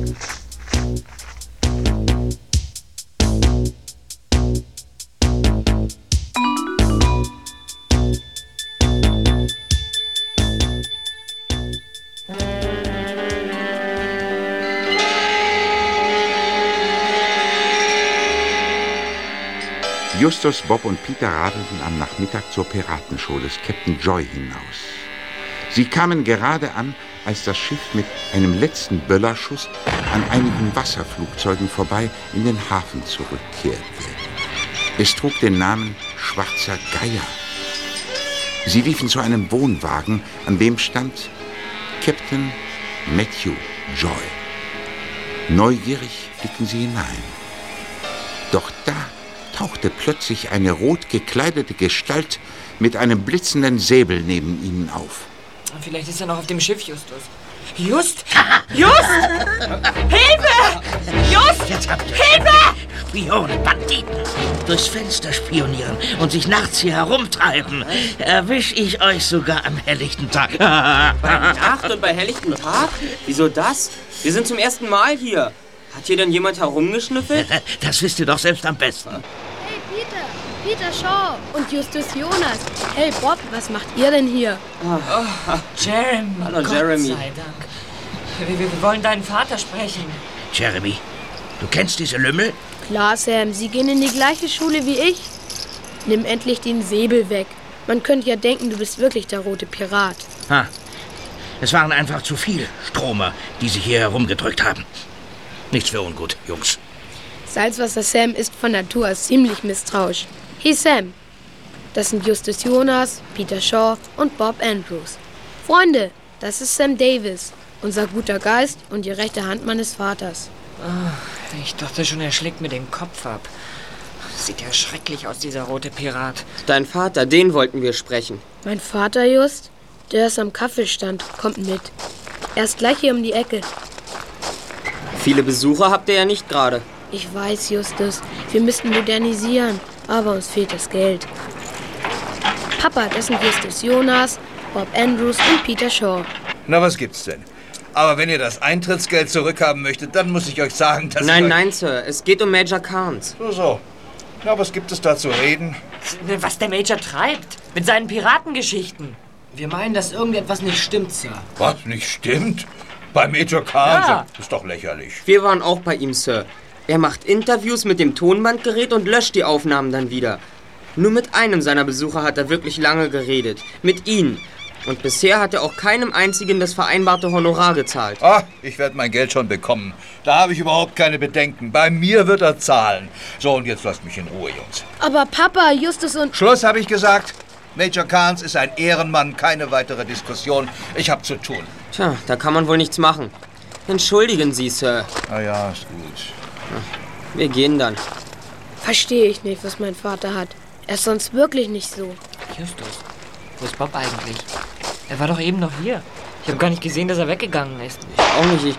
Justus, Bob und Peter radelten am Nachmittag zur Piratenshow des Captain Joy hinaus. Sie kamen gerade an, als das Schiff mit einem letzten Böllerschuss an einigen Wasserflugzeugen vorbei in den Hafen zurückkehrte. Es trug den Namen Schwarzer Geier. Sie liefen zu einem Wohnwagen, an dem stand Captain Matthew Joy. Neugierig blickten sie hinein. Doch da tauchte plötzlich eine rot gekleidete Gestalt mit einem blitzenden Säbel neben ihnen auf. Vielleicht ist er noch auf dem Schiff, Justus. Just! Hilfe! Just! Jetzt habt ihr Hilfe! Spione, Banditen, durchs Fenster spionieren und sich nachts hier herumtreiben. Erwisch ich euch sogar am helllichten Tag. Bei Nacht und bei helllichtem Tag? Wieso das? Wir sind zum ersten Mal hier. Hat hier denn jemand herumgeschnüffelt? Das wisst ihr doch selbst am besten. Hey, Peter Shaw und Justus Jonas. Hey, Bob, was macht ihr denn hier? Jeremy. Hallo, Jeremy. Gott sei Dank. Wir wollen deinen Vater sprechen. Jeremy, du kennst diese Lümmel? Klar, Sam, sie gehen in die gleiche Schule wie ich. Nimm endlich den Säbel weg. Man könnte ja denken, du bist wirklich der rote Pirat. Es waren einfach zu viele Stromer, die sich hier herumgedrückt haben. Nichts für ungut, Jungs. Salzwasser Sam ist von Natur aus ziemlich misstrauisch. Hey Sam, das sind Justus Jonas, Peter Shaw und Bob Andrews. Freunde, das ist Sam Davis, unser guter Geist und die rechte Hand meines Vaters. Ich dachte schon, er schlägt mir den Kopf ab. Sieht ja schrecklich aus, dieser rote Pirat. Dein Vater, den wollten wir sprechen. Mein Vater, Just, der ist am Kaffeestand, kommt mit. Er ist gleich hier um die Ecke. Viele Besucher habt ihr ja nicht gerade. Ich weiß, Justus, wir müssten modernisieren, aber uns fehlt das Geld. Papa, das sind Justus Jonas, Bob Andrews und Peter Shaw. Na, was gibt's denn? Aber wenn ihr das Eintrittsgeld zurückhaben möchtet, dann muss ich euch sagen, dass Nein, Sir, es geht um Major Carnes. So. Na, was gibt es da zu reden? Was der Major treibt mit seinen Piratengeschichten. Wir meinen, dass irgendetwas nicht stimmt, Sir. Was nicht stimmt? Bei Major Carnes? Ja. Das ist doch lächerlich. Wir waren auch bei ihm, Sir. Er macht Interviews mit dem Tonbandgerät und löscht die Aufnahmen dann wieder. Nur mit einem seiner Besucher hat er wirklich lange geredet. Mit Ihnen. Und bisher hat er auch keinem einzigen das vereinbarte Honorar gezahlt. Ich werde mein Geld schon bekommen. Da habe ich überhaupt keine Bedenken. Bei mir wird er zahlen. So, und jetzt lasst mich in Ruhe, Jungs. Aber Papa, Justus und... Schluss, habe ich gesagt. Major Carnes ist ein Ehrenmann, keine weitere Diskussion. Ich habe zu tun. Tja, da kann man wohl nichts machen. Entschuldigen Sie, Sir. Na ja, ist gut. Wir gehen dann. Verstehe ich nicht, was mein Vater hat. Er ist sonst wirklich nicht so. Justus, wo ist Bob eigentlich? Er war doch eben noch hier. Ich habe gar nicht gesehen, dass er weggegangen ist. Auch nicht.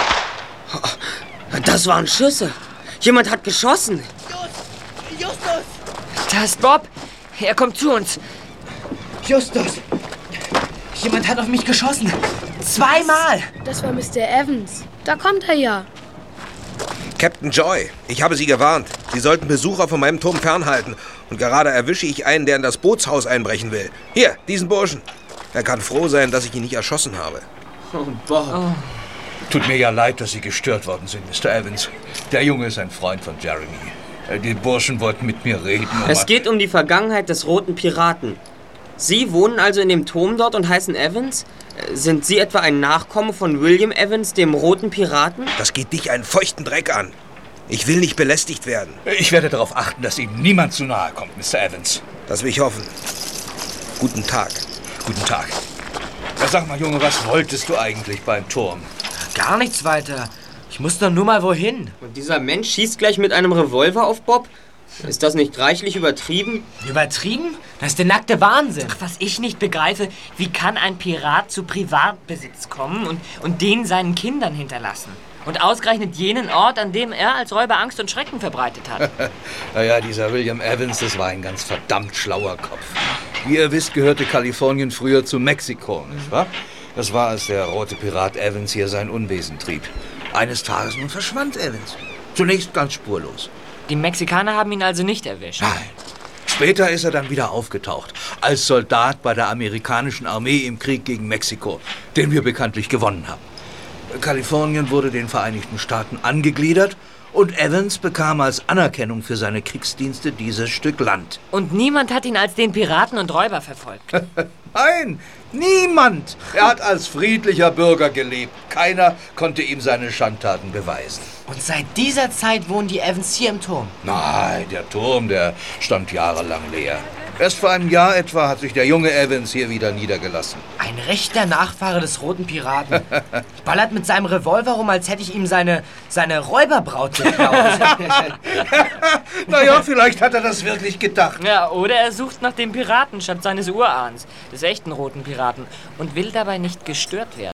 Das waren Schüsse. Jemand hat geschossen. Justus! Da ist Bob. Er kommt zu uns. Justus! Jemand hat auf mich geschossen. 2-mal! Das war Mr. Evans. Da kommt er ja. Captain Joy, ich habe Sie gewarnt. Sie sollten Besucher von meinem Turm fernhalten. Und gerade erwische ich einen, der in das Bootshaus einbrechen will. Hier, diesen Burschen. Er kann froh sein, dass ich ihn nicht erschossen habe. Oh, Bob. Tut mir ja leid, dass Sie gestört worden sind, Mr. Evans. Der Junge ist ein Freund von Jeremy. Die Burschen wollten mit mir reden. Es geht um die Vergangenheit des roten Piraten. Sie wohnen also in dem Turm dort und heißen Evans? Sind Sie etwa ein Nachkomme von William Evans, dem roten Piraten? Das geht dich einen feuchten Dreck an. Ich will nicht belästigt werden. Ich werde darauf achten, dass Ihnen niemand zu nahe kommt, Mr. Evans. Das will ich hoffen. Guten Tag. Guten Tag. Ja, sag mal, Junge, was wolltest du eigentlich beim Turm? Gar nichts weiter. Ich muss doch nur mal wohin. Und dieser Mensch schießt gleich mit einem Revolver auf Bob? Ist das nicht reichlich übertrieben? Übertrieben? Das ist der nackte Wahnsinn. Ach, was ich nicht begreife, wie kann ein Pirat zu Privatbesitz kommen und den seinen Kindern hinterlassen? Und ausgerechnet jenen Ort, an dem er als Räuber Angst und Schrecken verbreitet hat. Naja, dieser William Evans, das war ein ganz verdammt schlauer Kopf. Wie ihr wisst, gehörte Kalifornien früher zu Mexiko, nicht wahr? Das war, als der rote Pirat Evans hier sein Unwesen trieb. Eines Tages nun verschwand Evans. Zunächst ganz spurlos. Die Mexikaner haben ihn also nicht erwischt. Nein. Später ist er dann wieder aufgetaucht, als Soldat bei der amerikanischen Armee im Krieg gegen Mexiko, den wir bekanntlich gewonnen haben. Kalifornien wurde den Vereinigten Staaten angegliedert und Evans bekam als Anerkennung für seine Kriegsdienste dieses Stück Land. Und niemand hat ihn als den Piraten und Räuber verfolgt. Nein, niemand. Er hat als friedlicher Bürger gelebt. Keiner konnte ihm seine Schandtaten beweisen. Und seit dieser Zeit wohnen die Evans hier im Turm. Nein, der Turm, der stand jahrelang leer. Erst vor einem Jahr etwa hat sich der junge Evans hier wieder niedergelassen. Ein rechter Nachfahre des Roten Piraten. Ballert mit seinem Revolver rum, als hätte ich ihm seine Räuberbraut geklaut. Naja, vielleicht hat er das wirklich gedacht. Ja, oder er sucht nach dem Piratenschatz seines Urahns, des echten Roten Piraten, und will dabei nicht gestört werden.